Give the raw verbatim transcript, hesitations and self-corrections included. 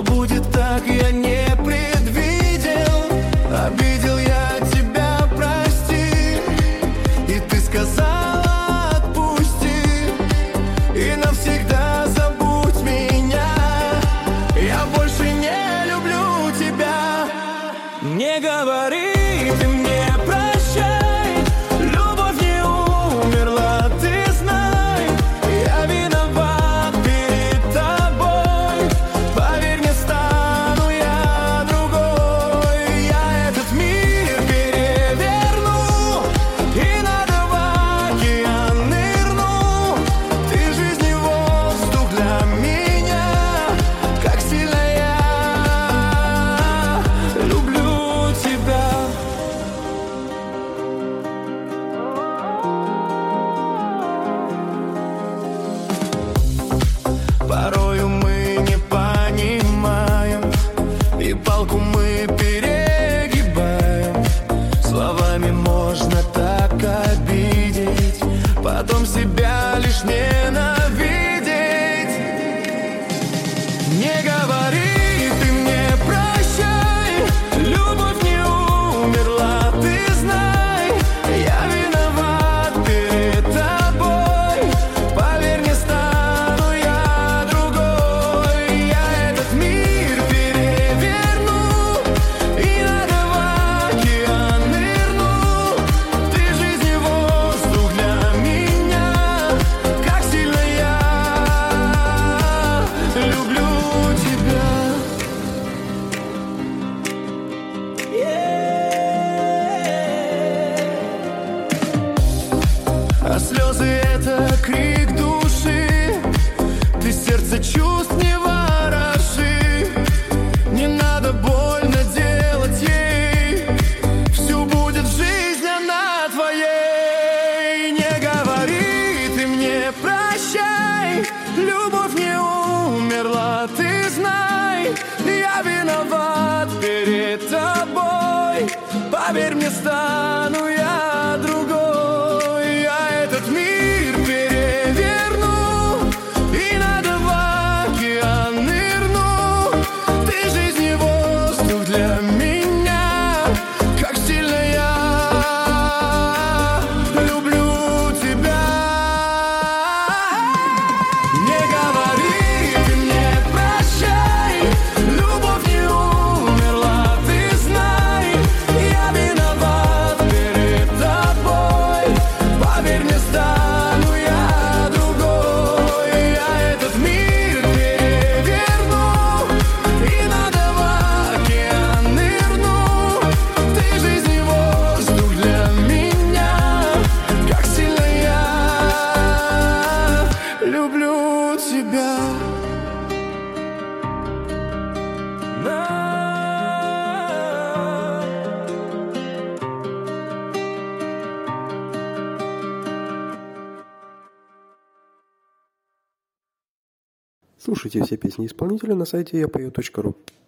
будет так, я не предвидел. Обидел я тебя, прости. И ты сказала отпусти. И навсегда забудь меня. Я больше не люблю тебя. Не говори ты мне прощай. Любовь не умерла, ты знай. Я виноват перед тобой. Поверь мне, стану я другой. Я этот мир переверну и надо в океан нырну. Ты жизнь и воздух для меня. Как сильно я люблю тебя. Порою мы не понимаем, и палку мы перегибаем. Словами можно так обидеть, потом себя лишь ненавидеть. Не говори ты мне прощай. Любовь не умерла, ты знай. Я виноват перед тобой. Поверь мне, стану я другой. Я этот мир переверну и надо в океан нырну. Ты жизнь и воздух для меня. Как сильно я люблю тебя. А слезы — это крик души. Ты сердце чувств не вороши. Не надо больно делать ей. Всю будет жизнь она твоей. Не говори ты мне прощай. Любовь не умерла, ты знай. Я виноват перед тобой. Поверь мне, стану я другой. Я этот мир переверну и надо в океан нырну. Ты жизнь и воздух для меня. Как сильно я люблю тебя. Не говори ты мне прощай. Любовь не умерла, ты знай. Я виноват перед тобой. Поверь мне, стану я другой. Я этот мир переверну и надо в океан нырну. Ты жизнь и воздух для меня. Как сильно я люблю тебя. Слушайте все песни исполнителя на сайте я пою точка ру.